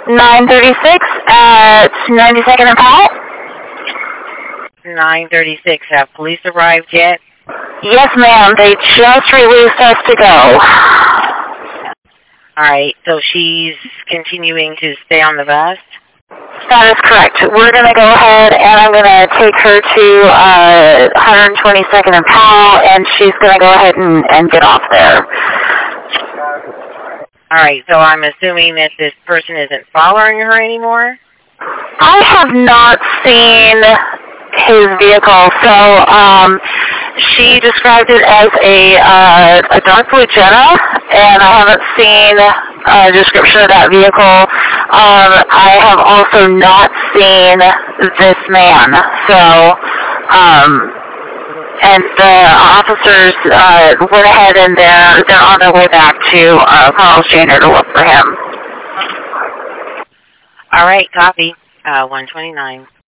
936 at 92nd and Powell. 936. Have police arrived yet? Yes, ma'am. They just released us to go. All right, so she's continuing to stay on the vest? That is correct. We're going to go ahead and I'm going to take her to 122nd and Powell, and she's going to go ahead and get off there. All right, so I'm assuming that this person isn't following her anymore? I have not seen his vehicle, so she described it as a dark blue Jetta, and I haven't seen a description of that vehicle. I have also not seen this man, so, and the officers went ahead and they're on their way back to Carl's Jr. to look for him. All right, copy. 129.